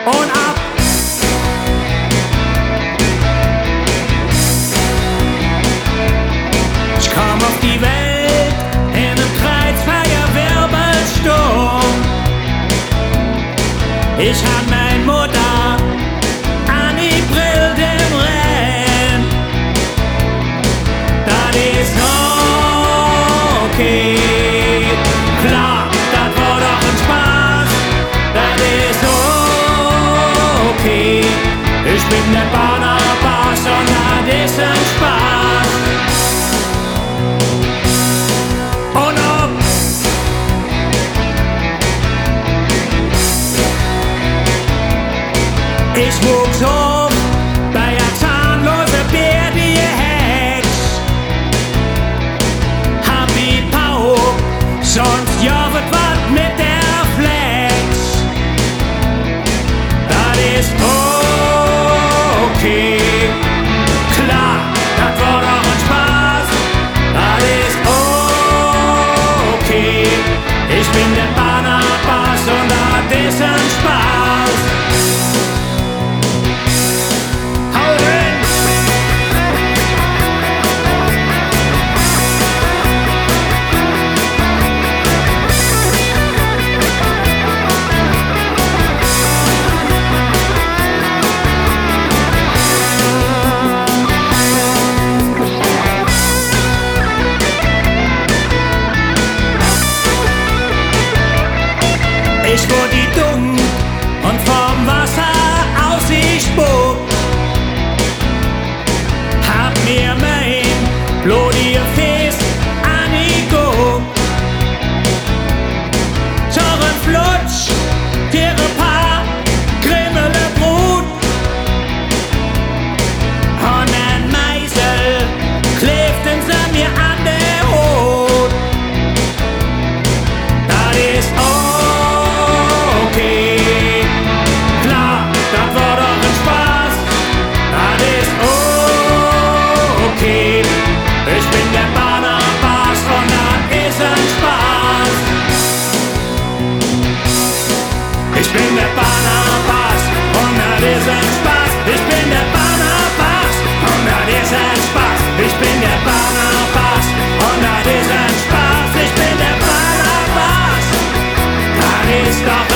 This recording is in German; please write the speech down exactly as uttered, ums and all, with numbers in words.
und ab. Ich komm auf die Welt in einem Kreuzfeuer-Wirbelsturm. Ich hab mein Mutter an die Brill dem Renn. Das ist okay. Klar, das war doch ein Spaß. Das ist okay. Ich bin der Barnabas und das ist ein Spaß. Und ob ich wuchs auf bei der zahnlose Bär, die Hex. Hab die Pau, sonst ja wird wat mit der Flex. Das ist okay. Klar, das war doch ein Spaß. Das ist okay. Ich bin der Barnabas und das ist ein Spaß. Ich wurde die dumm und vom Wasser aus ich spuck. Hab mir mein blodige Fes angeguckt. Sorgen Flutsch, ihre Paar, Grimmele Brut. Und ein Meisel klebten sie mir an der Hut. Das ist okay. Klar, das war doch ein Spaß. Das ist okay. Ich bin der Barnabas und das ist ein Spaß. Ich bin der Barnabas und das ist ein Spaß. Ich bin der Barnabas und das ist ein Spaß. Ich bin der Barnabas und das ist ein Spaß. Ich bin der Barnabas. Das ist doch